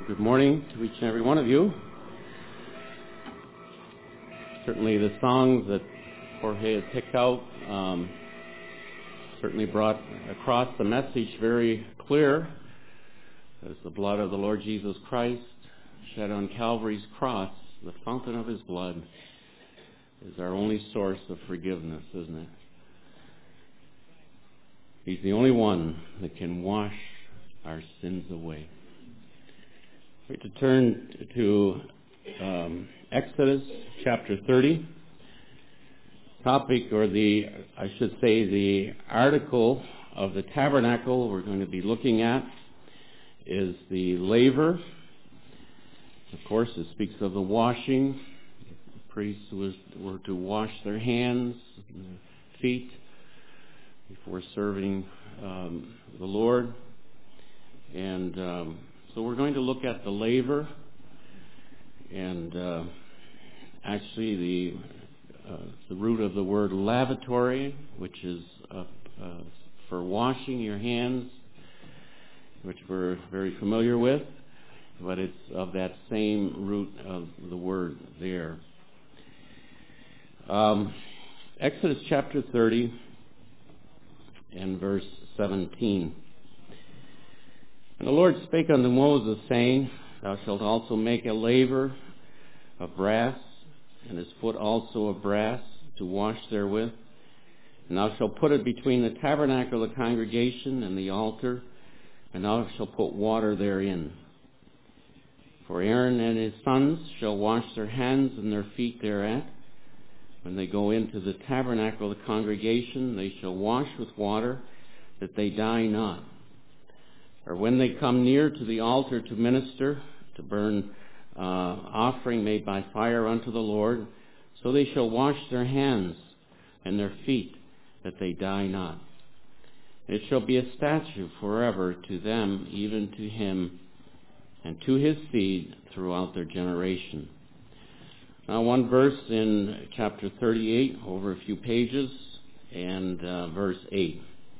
Good morning to each and every one of you. Certainly the songs that Jorge had picked out certainly brought across the message very clear as the blood of the Lord Jesus Christ shed on Calvary's cross, the fountain of his blood, is our only source of forgiveness, isn't it? He's the only one that can wash our sins away. We have to turn to Exodus chapter 30. Topic, or the article of the tabernacle we're going to be looking at is the laver. Of course, it speaks of the washing. The priests were to wash their hands and feet before serving the Lord. And so we're going to look at the laver, and actually the root of the word lavatory, which is for washing your hands, which we're very familiar with, but it's of that same root of the word there. Exodus chapter 30 and verse 17. And the Lord spake unto Moses, saying, Thou shalt also make a laver of brass, and his foot also of brass, to wash therewith. And thou shalt put it between the tabernacle of the congregation and the altar, and thou shalt put water therein. For Aaron and his sons shall wash their hands and their feet thereat. When they go into the tabernacle of the congregation, they shall wash with water, that they die not. Or when they come near to the altar to minister, to burn offering made by fire unto the Lord, so they shall wash their hands and their feet, that they die not. It shall be a statute forever to them, even to him, and to his seed throughout their generation. Now, one verse in chapter 38, over a few pages, and verse 8.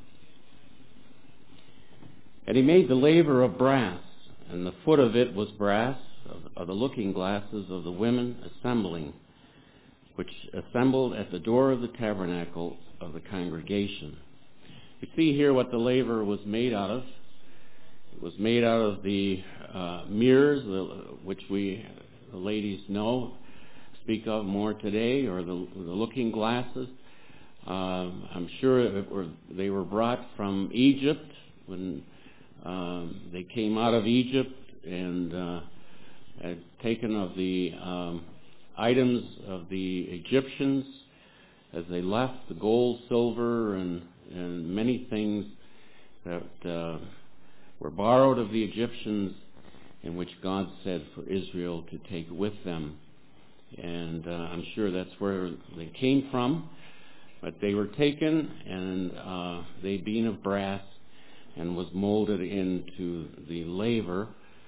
And he made the laver of brass, and the foot of it was brass, of the looking glasses of the women assembling, which assembled at the door of the tabernacle of the congregation. You see here what the laver was made out of. It was made out of the mirrors, which the ladies speak of more today, or the looking glasses. I'm sure they were brought from Egypt when they came out of Egypt and had taken of the items of the Egyptians as they left, the gold, silver, and many things that were borrowed of the Egyptians, in which God said for Israel to take with them. And I'm sure that's where they came from. But they were taken, and they being of brass, and was molded into the laver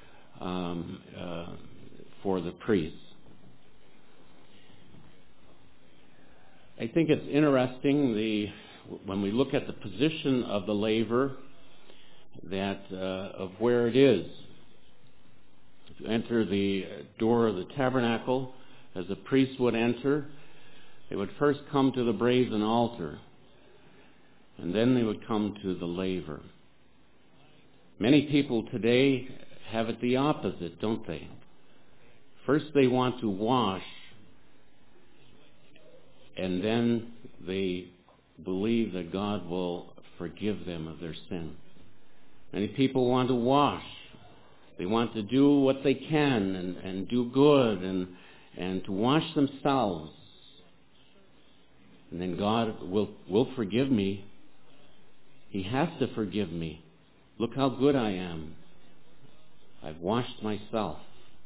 for the priests. I think it's interesting when we look at the position of the laver, that of where it is. If you enter the door of the tabernacle, as the priest would enter, they would first come to the brazen altar, and then they would come to the laver. Many people today have it the opposite, don't they? First they want to wash, and then they believe that God will forgive them of their sin. Many people want to wash. They want to do what they can and do good and to wash themselves. And then God will forgive me. He has to forgive me. Look how good I am. I've washed myself.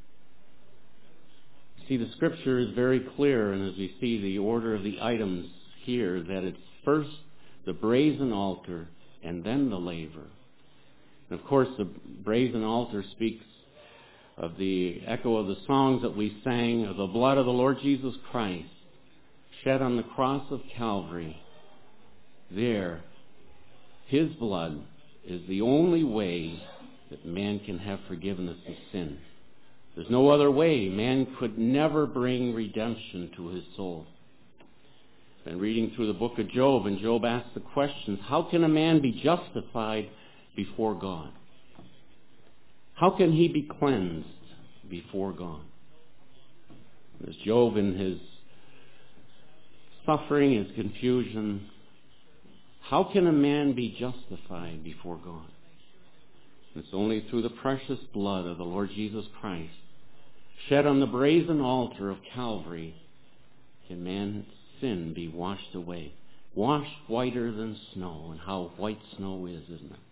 See, the scripture is very clear, and as we see the order of the items here, that it's first the brazen altar and then the laver. And of course, the brazen altar speaks of the echo of the songs that we sang of the blood of the Lord Jesus Christ shed on the cross of Calvary. There, his blood is the only way that man can have forgiveness of sin. There's no other way. Man could never bring redemption to his soul. I've been reading through the book of Job, and Job asked the questions, how can a man be justified before God? How can he be cleansed before God? As Job, in his suffering, his confusion, how can a man be justified before God? It's only through the precious blood of the Lord Jesus Christ, shed on the brazen altar of Calvary, can man's sin be washed away. Washed whiter than snow, and how white snow is, isn't it?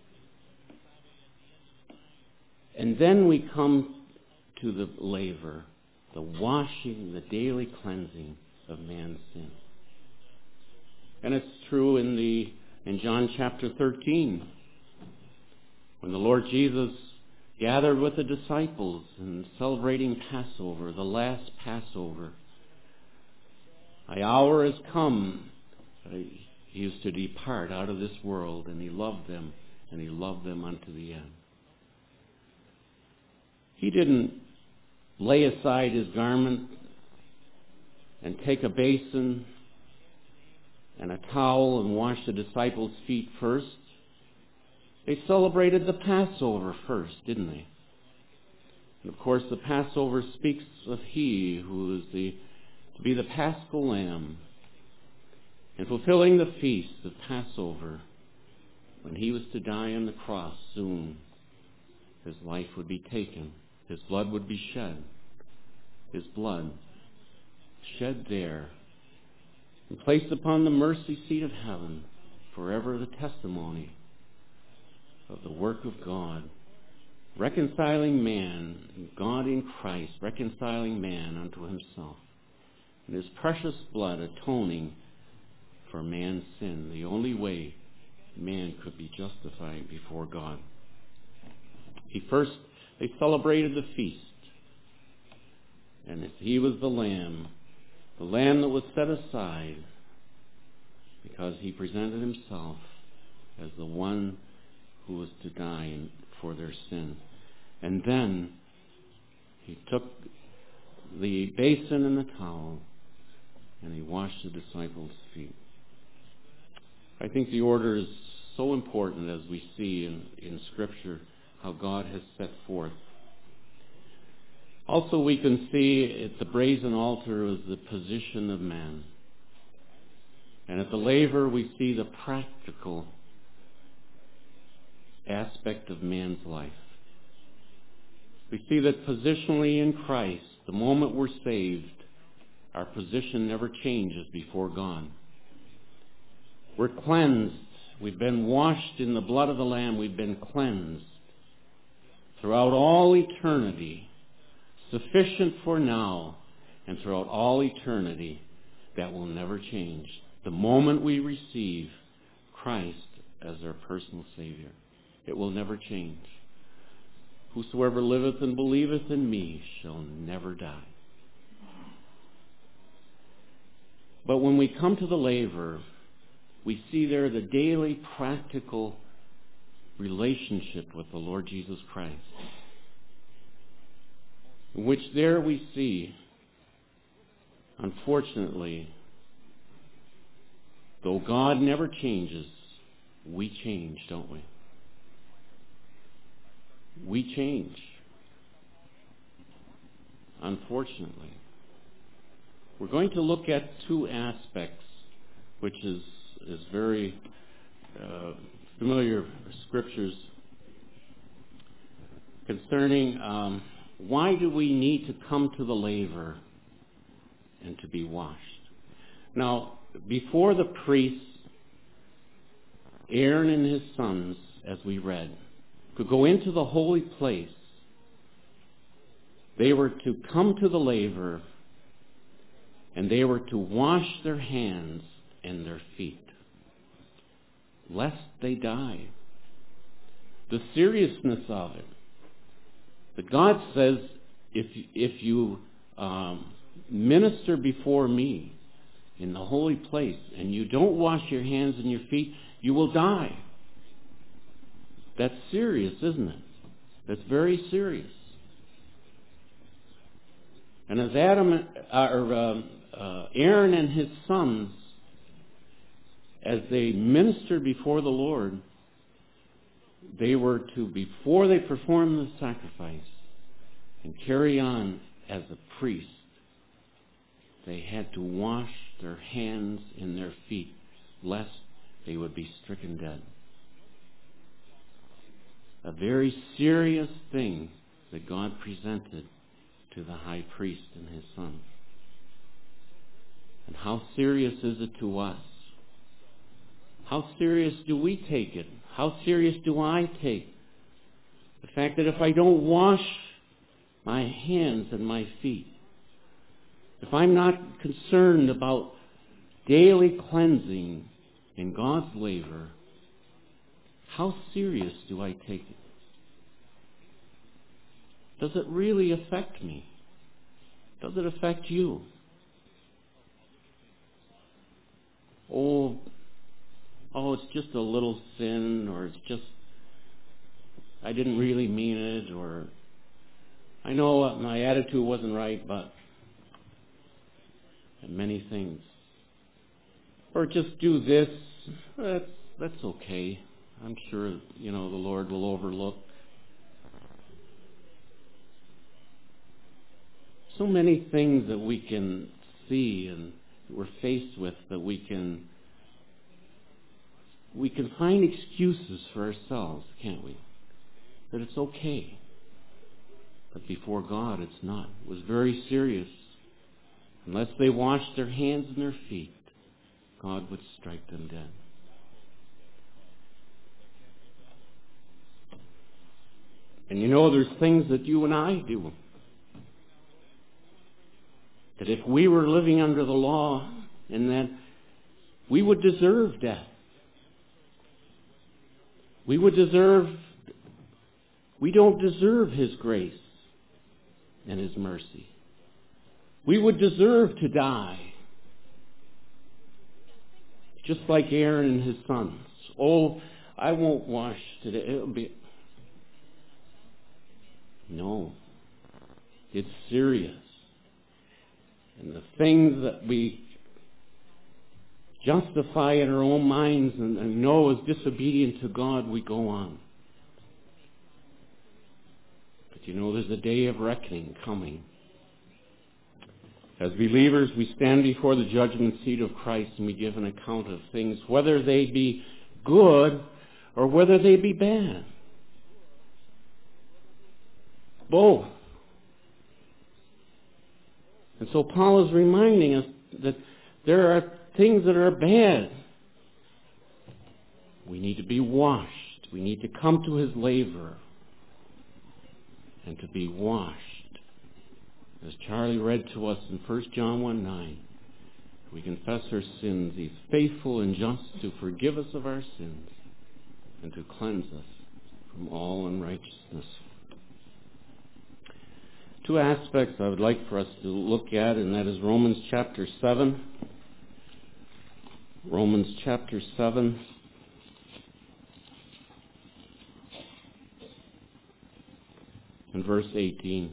And then we come to the laver, the washing, the daily cleansing of man's sin. And it's true in John chapter 13, when the Lord Jesus gathered with the disciples and celebrating Passover, the last Passover. My hour has come. He used to depart out of this world, and he loved them, and he loved them unto the end. He didn't lay aside his garment and take a basin and a towel and wash the disciples' feet first. They celebrated the Passover first, didn't they? And of course, the Passover speaks of he who is to be the Paschal Lamb. And fulfilling the feast of Passover, when he was to die on the cross soon, his life would be taken. His blood would be shed. His blood shed there and placed upon the mercy seat of heaven, forever the testimony of the work of God, reconciling man, God in Christ, reconciling man unto himself. And his precious blood atoning for man's sin, the only way man could be justified before God. They celebrated the feast. And he was the lamb that was set aside because he presented himself as the one who was to die for their sin. And then he took the basin and the towel and he washed the disciples' feet. I think the order is so important as we see in Scripture how God has set forth. Also, we can see at the brazen altar is the position of man. And at the laver, we see the practical aspect of man's life. We see that positionally in Christ, the moment we're saved, our position never changes before God. We're cleansed. We've been washed in the blood of the Lamb. We've been cleansed throughout all eternity, sufficient for now, and throughout all eternity, that will never change. The moment we receive Christ as our personal Savior, it will never change. Whosoever liveth and believeth in me shall never die. But when we come to the laver, we see there the daily practical relationship with the Lord Jesus Christ, in which there we see, unfortunately, though God never changes, we change, don't we? We change. Unfortunately. We're going to look at two aspects, which is very familiar scriptures concerning why do we need to come to the laver and to be washed. Now, before the priests, Aaron and his sons, as we read, could go into the holy place, they were to come to the laver and they were to wash their hands and their feet, lest they die. The seriousness of it. But God says, if you minister before me in the holy place and you don't wash your hands and your feet, you will die. That's serious, isn't it? That's very serious. And as Aaron and his sons, as they ministered before the Lord, they were to, before they performed the sacrifice and carry on as a priest, they had to wash their hands and their feet, lest they would be stricken dead. A very serious thing that God presented to the high priest and his sons. And how serious is it to us? How serious do we take it? How serious do I take the fact that if I don't wash my hands and my feet, if I'm not concerned about daily cleansing in God's laver, how serious do I take it? Does it really affect me? Does it affect you? Oh, it's just a little sin, or it's just, I didn't really mean it, or I know my attitude wasn't right, but many things. Or just do this, that's okay. I'm sure, the Lord will overlook. So many things that we can see and we're faced with that we can find excuses for ourselves, can't we? That it's okay. But before God, it's not. It was very serious. Unless they washed their hands and their feet, God would strike them dead. And there's things that you and I do that if we were living under the law, and that we would deserve death. We don't deserve His grace and His mercy. We would deserve to die. Just like Aaron and his sons. Oh, I won't wash today. It'll be... No. It's serious. And the things that we justify in our own minds and know is disobedient to God, we go on. But there's a day of reckoning coming. As believers, we stand before the judgment seat of Christ and we give an account of things, whether they be good or whether they be bad. Both. And so Paul is reminding us that there are things that are bad. We need to be washed. We need to come to His laver and to be washed. As Charlie read to us in 1 John 1:9, we confess our sins. He's faithful and just to forgive us of our sins and to cleanse us from all unrighteousness. Two aspects I would like for us to look at, and that is Romans chapter 7. Romans chapter 7. And verse 18.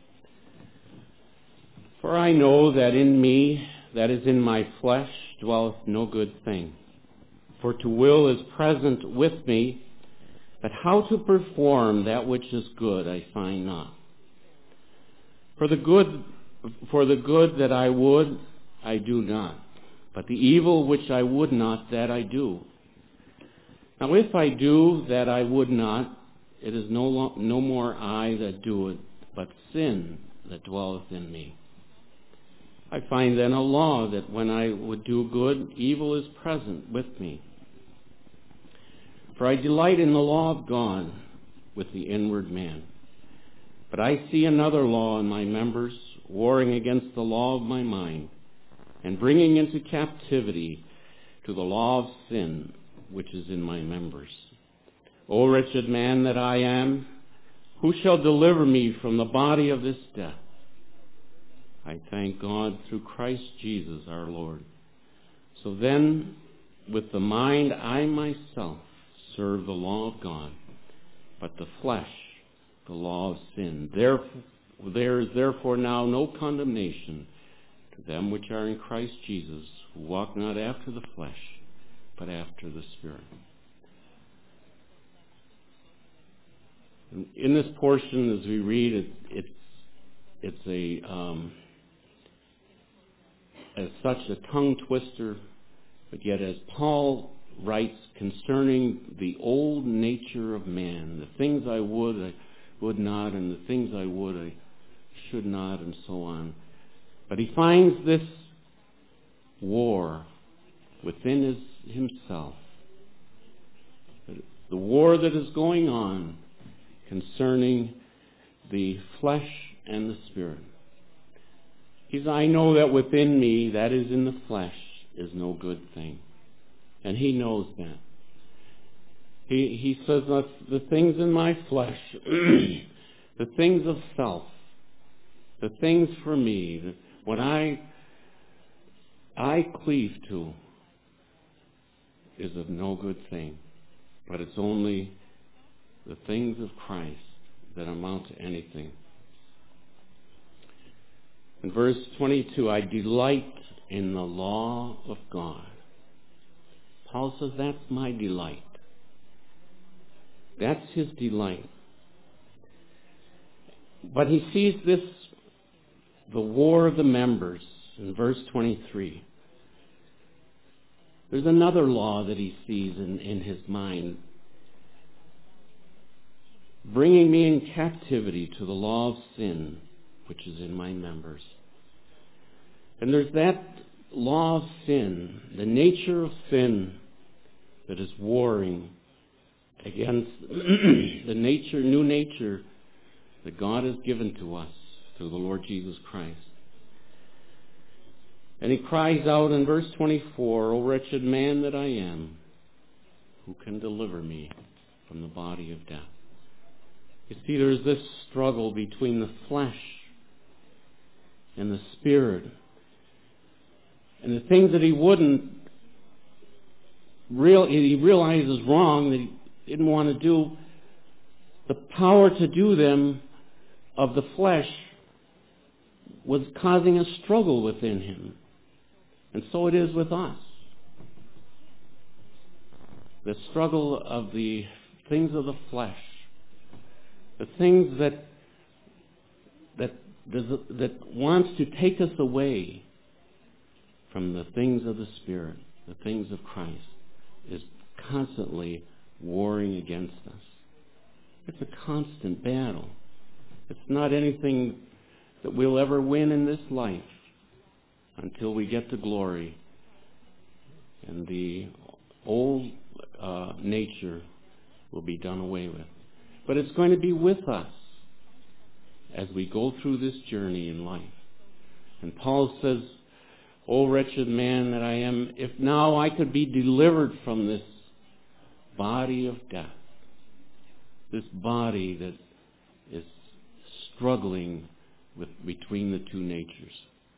For I know that in me, that is in my flesh, dwelleth no good thing. For to will is present with me, but how to perform that which is good I find not. For the good that I would, I do not. But the evil which I would not, that I do. Now if I do that I would not, it is no more I that do it, but sin that dwelleth in me. I find then a law that when I would do good, evil is present with me. For I delight in the law of God with the inward man. But I see another law in my members, warring against the law of my mind, and bringing into captivity to the law of sin which is in my members. O wretched man that I am, who shall deliver me from the body of this death? I thank God through Christ Jesus our Lord. So then, with the mind I myself serve the law of God, but the flesh, the law of sin. There is therefore now no condemnation to them which are in Christ Jesus, who walk not after the flesh, but after the Spirit. In this portion, as we read, it's as such a tongue twister, but yet as Paul writes concerning the old nature of man, the things I would not, and the things I would, I should not, and so on. But he finds this war within himself, the war that is going on concerning the flesh and the Spirit. He says, I know that within me, that is in the flesh, is no good thing. And he knows that. He says, the things in my flesh, the things of self, the things for me, what I cleave to, is of no good thing. But it's only the things of Christ that amount to anything. In verse 22, I delight in the law of God. Paul says, that's my delight. That's his delight. But he sees this, the war of the members, in verse 23. There's another law that he sees in his mind, bringing me in captivity to the law of sin, which is in my members. And there's that law of sin, the nature of sin that is warring against the new nature that God has given to us through the Lord Jesus Christ. And he cries out in verse 24, O wretched man that I am, who can deliver me from the body of death? You see, there's this struggle between the flesh and the Spirit. And the things that he realizes wrong, that he didn't want to do, the power to do them of the flesh was causing a struggle within him. And so it is with us. The struggle of the things of the flesh, the things that wants to take us away from the things of the Spirit, the things of Christ, is constantly warring against us. It's a constant battle. It's not anything that we'll ever win in this life until we get to glory and the old nature will be done away with. But it's going to be with us as we go through this journey in life. And Paul says, O wretched man that I am, if now I could be delivered from this body of death, this body that is struggling between the two natures.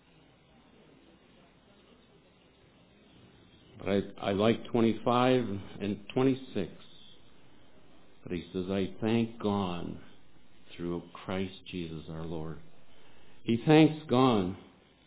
But I like 25 and 26. But he says, I thank God through Christ Jesus our Lord. He thanks God.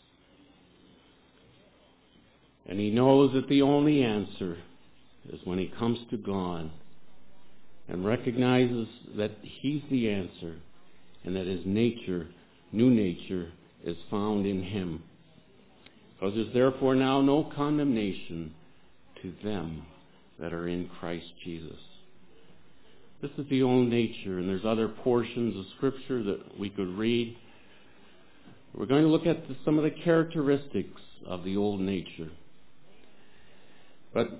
And he knows that the only answer is when he comes to God and recognizes that he's the answer and that his nature, new nature, is found in him. Because there's therefore now no condemnation to them that are in Christ Jesus. This is the old nature, and there's other portions of Scripture that we could read. We're going to look at some of the characteristics of the old nature. But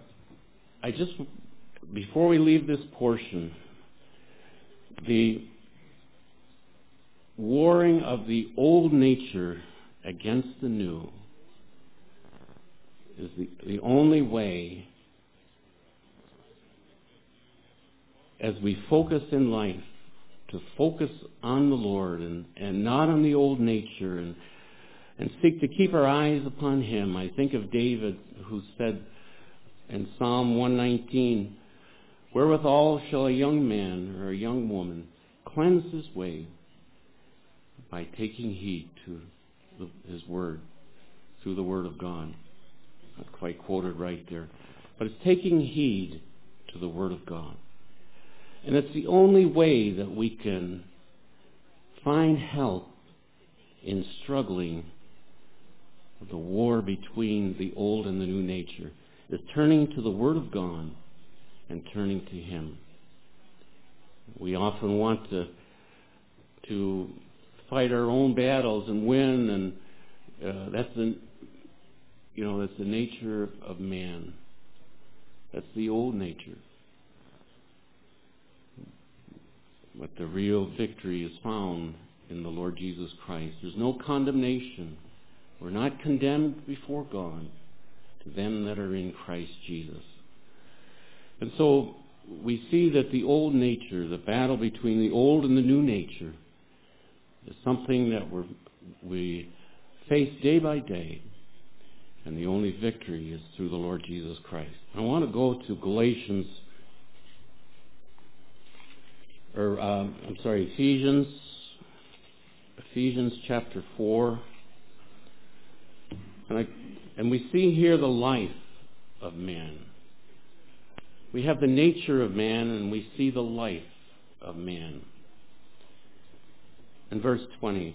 before we leave this portion, the warring of the old nature against the new is the only way, as we focus in life, to focus on the Lord and not on the old nature and seek to keep our eyes upon him. I think of David, who said in Psalm 119, Wherewithal shall a young man or a young woman cleanse his way? By taking heed to his word, through the word of God. Not quite quoted right there. But it's taking heed to the word of God. And it's the only way that we can find help in struggling with the war between the old and the new nature, is turning to the word of God and turning to him. We often want to fight our own battles and win, and that's the nature of man. That's the old nature. But the real victory is found in the Lord Jesus Christ. There's no condemnation. We're not condemned before God to them that are in Christ Jesus. And so we see that the old nature, the battle between the old and the new nature, is something that we face day by day. And the only victory is through the Lord Jesus Christ. I want to go to Ephesians chapter 4. And we see here the life of man. We have the nature of man, and we see the life of man. In verse 20,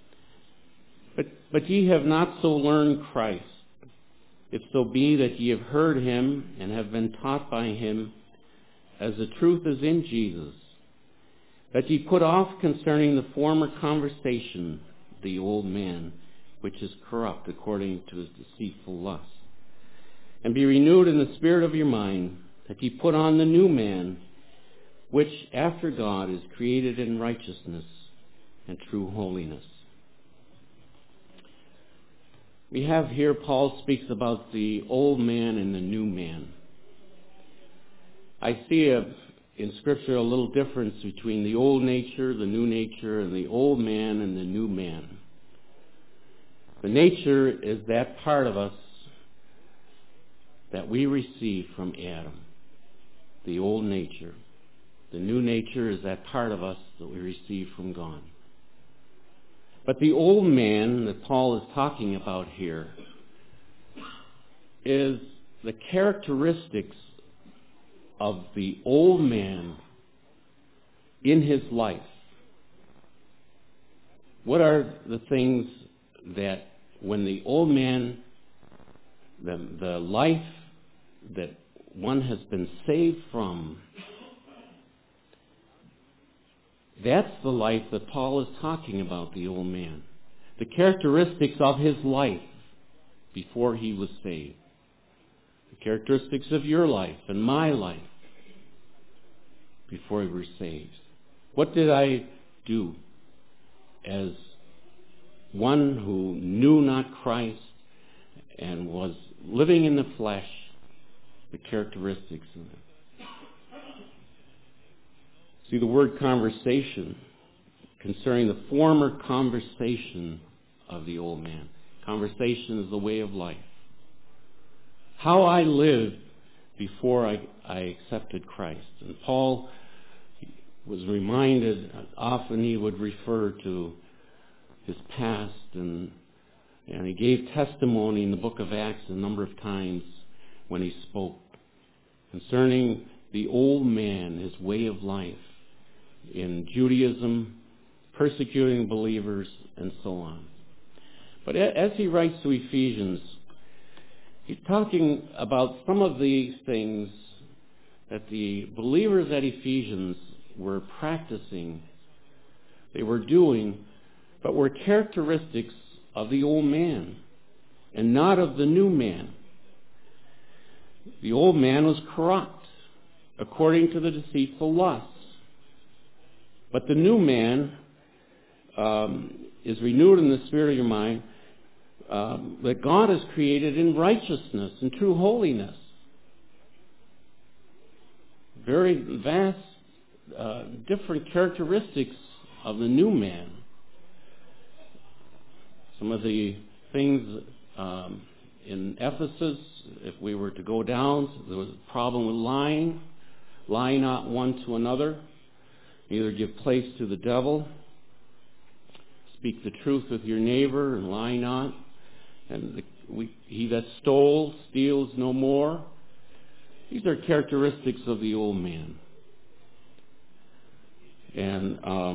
But ye have not so learned Christ, if so be that ye have heard him and have been taught by him, as the truth is in Jesus, that ye put off concerning the former conversation the old man, which is corrupt according to his deceitful lust, and be renewed in the spirit of your mind, that ye put on the new man, which after God is created in righteousness and true holiness. We have here, Paul speaks about the old man and the new man. I see in Scripture a little difference between the old nature, the new nature, and the old man and the new man. The nature is that part of us that we receive from Adam, the old nature. The new nature is that part of us that we receive from God. But the old man that Paul is talking about here is the characteristics of the old man in his life. What are the things that when the old man, the life that one has been saved from, that's the life that Paul is talking about, the old man. The characteristics of his life before he was saved. The characteristics of your life and my life before we were saved. What did I do as one who knew not Christ and was living in the flesh? The characteristics of it. See, the word conversation, concerning the former conversation of the old man. Conversation is the way of life. How I lived before I accepted Christ. And Paul was reminded, often he would refer to his past, and he gave testimony in the book of Acts a number of times when he spoke concerning the old man, his way of life in Judaism, persecuting believers, and so on. But as he writes to Ephesians, he's talking about some of these things that the believers at Ephesians were practicing, they were doing, but were characteristics of the old man and not of the new man. The old man was corrupt according to the deceitful lusts. But the new man is renewed in the spirit of your mind, that God has created in righteousness and true holiness. Very vast, different characteristics of the new man. Some of the things in Ephesus, if we were to go down, there was a problem with lying, lie not one to another, neither give place to the devil. Speak the truth with your neighbor and lie not. And he that stole steals no more. These are characteristics of the old man. And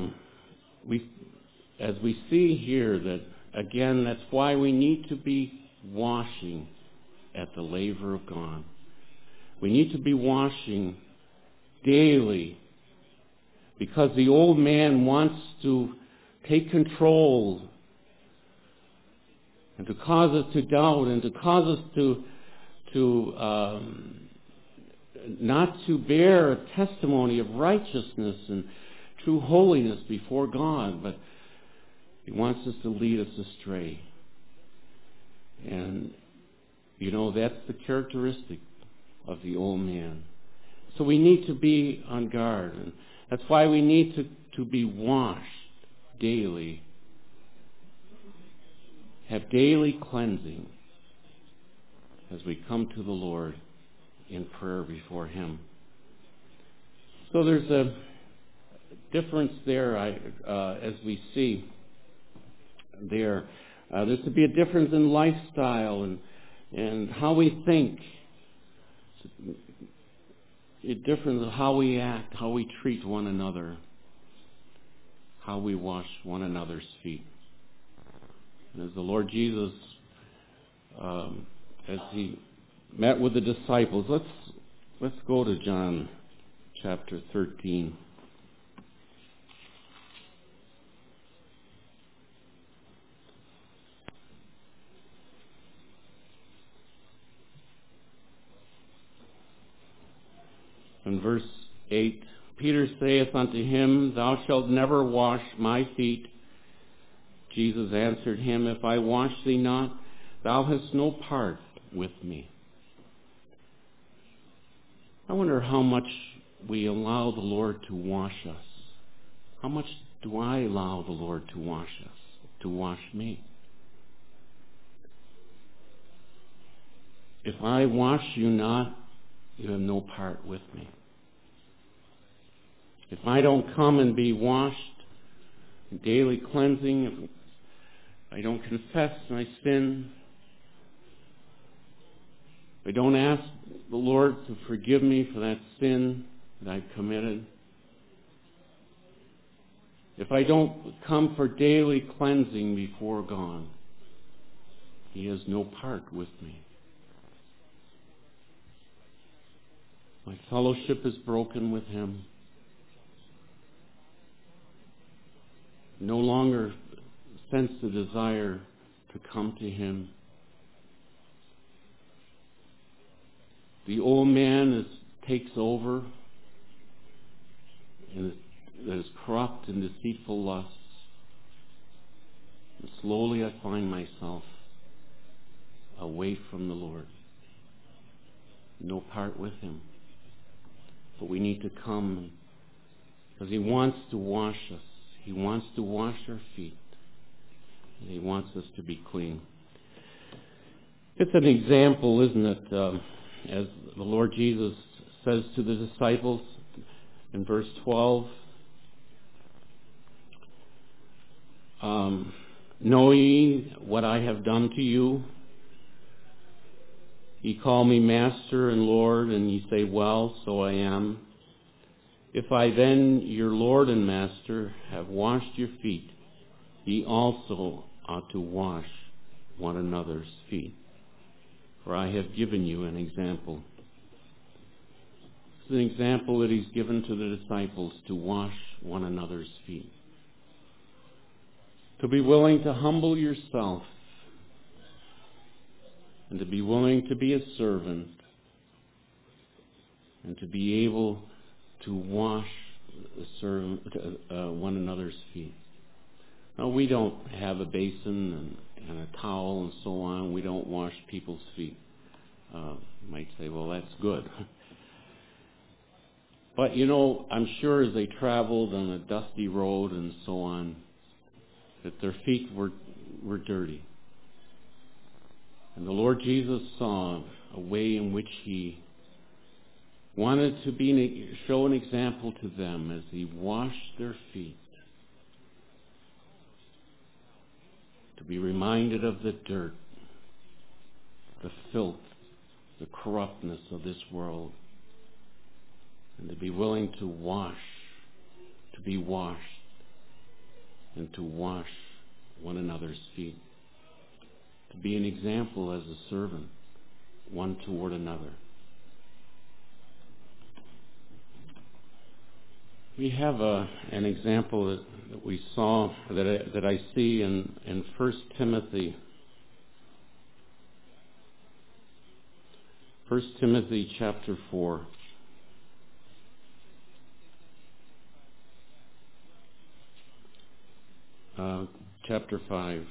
as we see here that, again, that's why we need to be washing at the laver of God. We need to be washing daily because the old man wants to take control and to cause us to doubt and to cause us to not to bear a testimony of righteousness and true holiness before God, but he wants us to lead us astray. And, that's the characteristic of the old man. So we need to be on guard. And that's why we need to be washed daily. Have daily cleansing as we come to the Lord in prayer before Him. So there's a difference there as we see there. There's to be a difference in lifestyle and how we think. A difference in how we act, how we treat one another, how we wash one another's feet. And as the Lord Jesus, as He met with the disciples, let's go to John chapter 13. In verse 8, Peter saith unto him, Thou shalt never wash my feet. Jesus answered him, If I wash thee not, thou hast no part with me. I wonder how much we allow the Lord to wash us. How much do I allow the Lord to wash us, to wash me? If I wash you not, you have no part with me. If I don't come and be washed, daily cleansing, if I don't confess my sin, if I don't ask the Lord to forgive me for that sin that I've committed, if I don't come for daily cleansing before God, He has no part with me. My fellowship is broken with Him. No longer sense the desire to come to Him. The old man takes over and that is corrupt and deceitful lusts. And slowly I find myself away from the Lord. No part with Him. But we need to come because He wants to wash us. He wants to wash our feet. And He wants us to be clean. It's an example, isn't it? As the Lord Jesus says to the disciples in verse 12, Know ye what I have done to you? Ye call me Master and Lord, and ye say, Well, so I am. If I then, your Lord and Master, have washed your feet, ye also ought to wash one another's feet. For I have given you an example. It's an example that He's given to the disciples to wash one another's feet. To be willing to humble yourself and to be willing to be a servant and to be able to wash one another's feet. Now, we don't have a basin and a towel and so on. We don't wash people's feet. You might say, well, that's good. But, I'm sure as they traveled on a dusty road and so on, that their feet were dirty. And the Lord Jesus saw a way in which He wanted to show an example to them as he washed their feet, to be reminded of the dirt, the filth, the corruptness of this world, and to be willing to be washed, and to wash one another's feet, to be an example as a servant, one toward another. We have an example that we saw, that I see in 1 Timothy. 1 Timothy chapter 4. Chapter 5.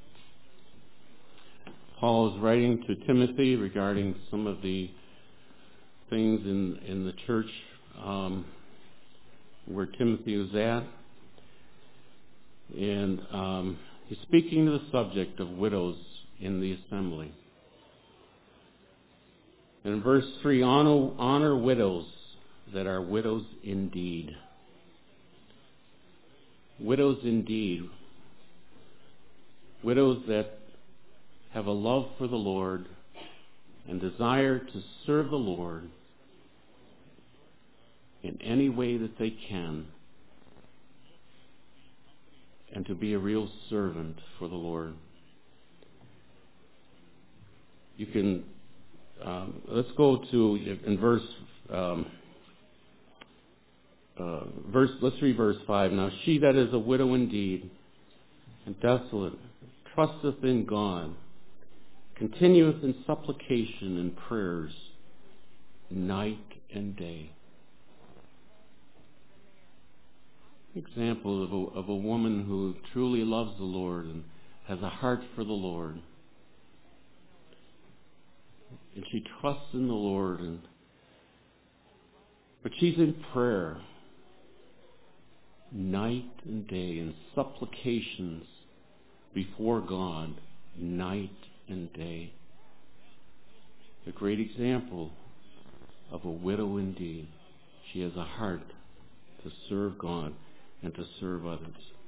Paul is writing to Timothy regarding some of the things in the church where Timothy was at. And he's speaking to the subject of widows in the assembly. And in verse 3, honor widows that are widows indeed. Widows indeed. Widows that have a love for the Lord and desire to serve the Lord in any way that they can, and to be a real servant for the Lord. You can, let's go to, in let's read verse 5. Now she that is a widow indeed, and desolate, trusteth in God, continueth in supplication and prayers night and day. Example of a woman who truly loves the Lord and has a heart for the Lord. And she trusts in the Lord, but she's in prayer night and day, in supplications before God night and day. A great example of a widow indeed. She has a heart to serve God and to serve others.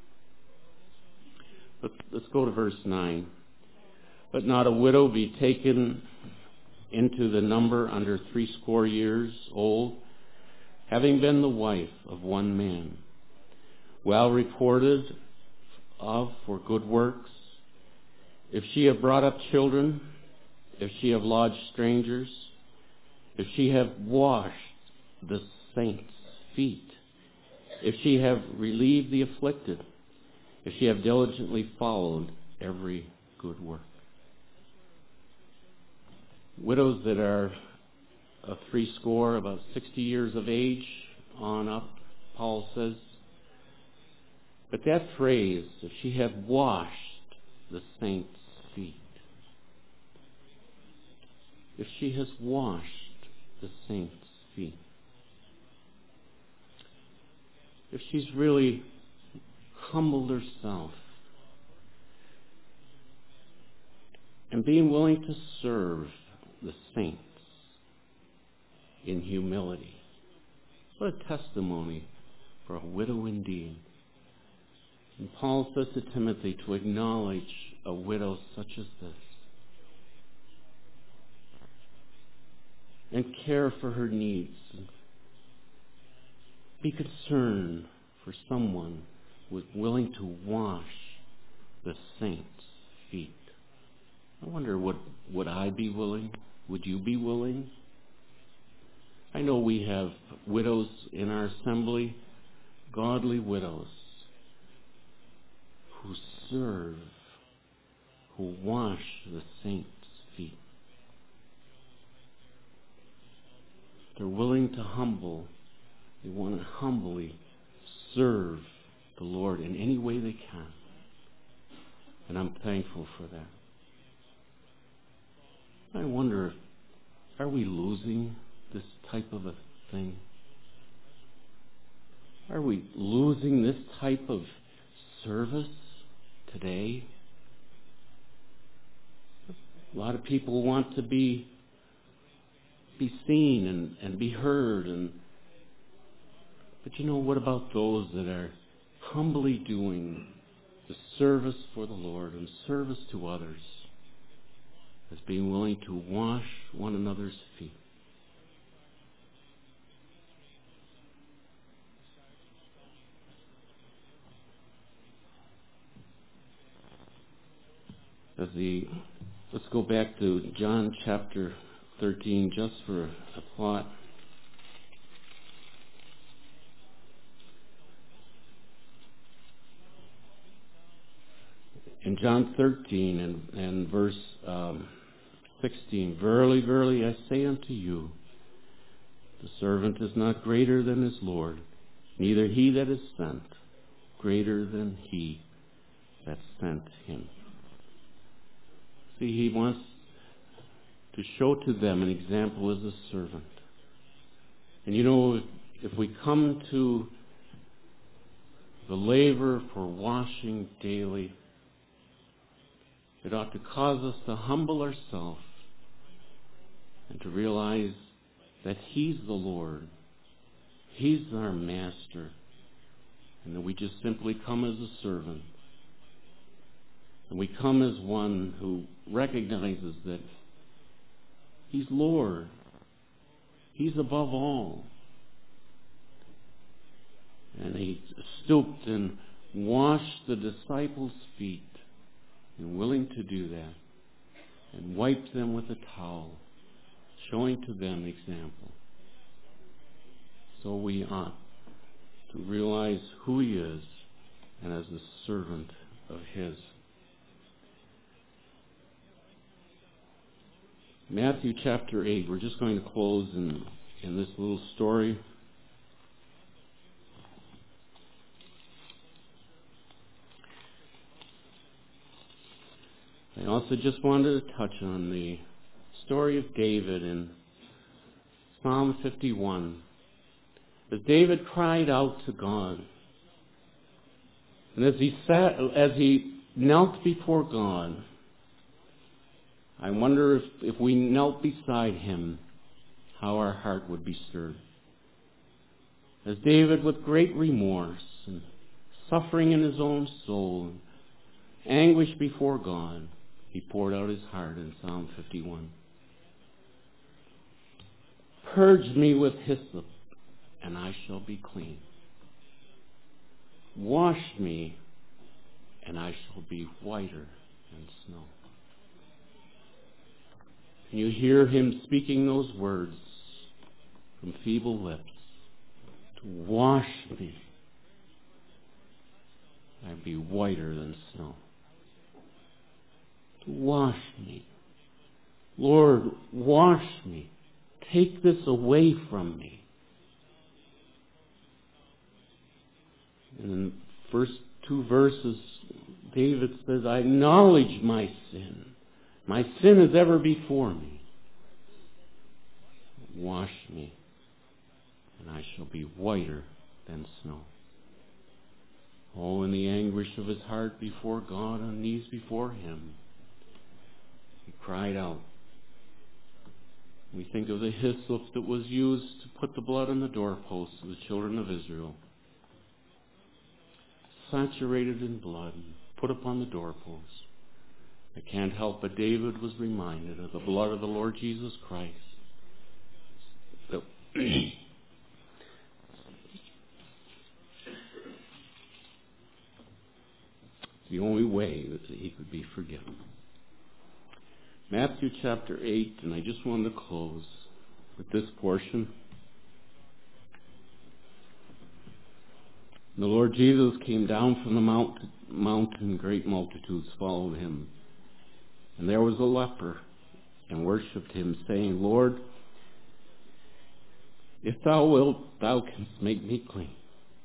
Let's go to verse 9. But not a widow be taken into the number under 80 years old, having been the wife of one man, well reported of for good works, if she have brought up children, if she have lodged strangers, if she have washed the saints' feet, if she have relieved the afflicted, if she have diligently followed every good work. Widows that are 80, about 60 years of age on up, Paul says. But that phrase, if she have washed the saints' feet, if she has washed the saints' feet, if she's really humbled herself and being willing to serve the saints in humility. What a testimony for a widow indeed. And Paul says to Timothy to acknowledge a widow such as this and care for her needs. Be concerned for someone who is willing to wash the saints' feet. I wonder, would I be willing? Would you be willing? I know we have widows in our assembly, godly widows, who serve, who wash the saints' feet. They're willing to they want to humbly serve the Lord in any way they can. And I'm thankful for that. I wonder, are we losing this type of a thing? Are we losing this type of service today? A lot of people want to be be seen and be heard. But what about those that are humbly doing the service for the Lord and service to others, as being willing to wash one another's feet? Let's go back to John chapter 13 just for a thought. In John 13 and verse 16, "Verily, verily, I say unto you, the servant is not greater than his Lord, neither he that is sent greater than he that sent him." See, he wants to show to them an example as a servant. And if we come to the laver for washing daily, it ought to cause us to humble ourselves and to realize that He's the Lord. He's our Master. And that we just simply come as a servant. And we come as one who recognizes that He's Lord. He's above all. And He stooped and washed the disciples' feet, and willing to do that, and wiped them with a towel, showing to them example. So we ought to realize who He is, and as a servant of His. Matthew chapter 8, we're just going to close in this little story. I also just wanted to touch on the story of David in Psalm 51. As David cried out to God, and as he knelt before God, I wonder if we knelt beside Him, how our heart would be stirred. As David, with great remorse and suffering in his own soul, anguish before God, he poured out his heart in Psalm 51. "Purge me with hyssop, and I shall be clean. Wash me, and I shall be whiter than snow." Can you hear him speaking those words from feeble lips? To wash me, I'd be whiter than snow. To wash me. Lord, wash me. Take this away from me. And in the first two verses, David says, "I acknowledge my sin. My sin is ever before me. Wash me, and I shall be whiter than snow." Oh, in the anguish of his heart before God, on knees before Him, he cried out. We think of the hyssop that was used to put the blood on the doorposts of the children of Israel. Saturated in blood, put upon the doorposts. I can't help but David was reminded of the blood of the Lord Jesus Christ. The only way that he could be forgiven. Matthew chapter 8, and I just wanted to close with this portion. The Lord Jesus came down from the mountain, great multitudes followed Him. And there was a leper, and worshipped Him, saying, "Lord, if Thou wilt, Thou canst make me clean."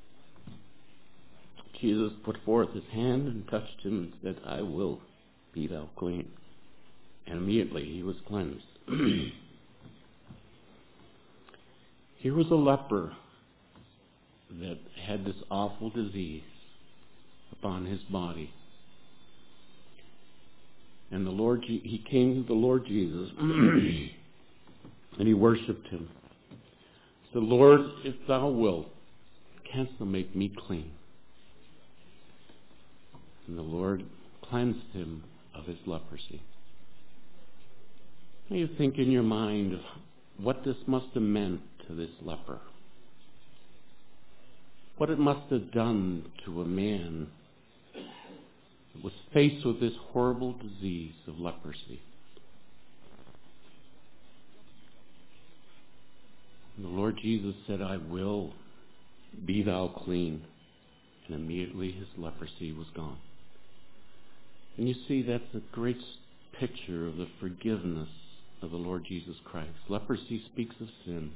Jesus put forth His hand and touched him and said, "I will be Thou clean." And immediately he was cleansed. Here was a leper that had this awful disease upon his body. And he came to the Lord Jesus, And he worshipped him. He said, Lord, if thou wilt, canst thou make me clean? And the Lord cleansed him of his leprosy. Now you think in your mind of what this must have meant to this leper. What it must have done to a man that was faced with this horrible disease of leprosy. And the Lord Jesus said, I will, be thou clean. And immediately his leprosy was gone. And you see, that's a great picture of the forgiveness of the Lord Jesus Christ. Leprosy speaks of sin.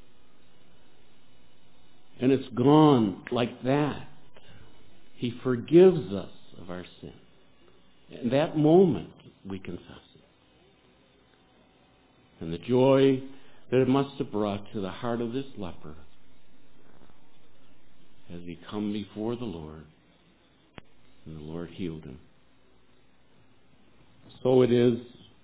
And it's gone like that. He forgives us of our sin. In that moment, we confess it. And the joy that it must have brought to the heart of this leper as he come before the Lord, and the Lord healed him. So it is,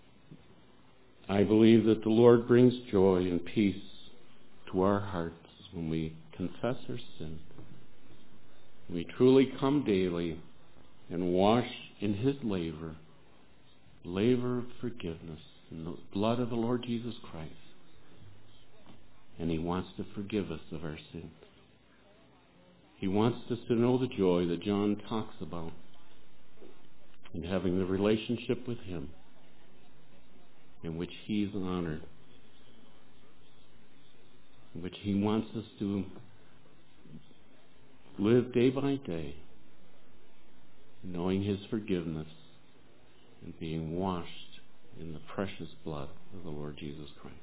I believe, that the Lord brings joy and peace to our hearts when we confess our sin. We truly come daily and wash in his laver of forgiveness in the blood of the Lord Jesus Christ. And he wants to forgive us of our sins. He wants us to know the joy that John talks about in having the relationship with him in which he is honored, in which he wants us to live day by day, knowing his forgiveness and being washed in the precious blood of the Lord Jesus Christ.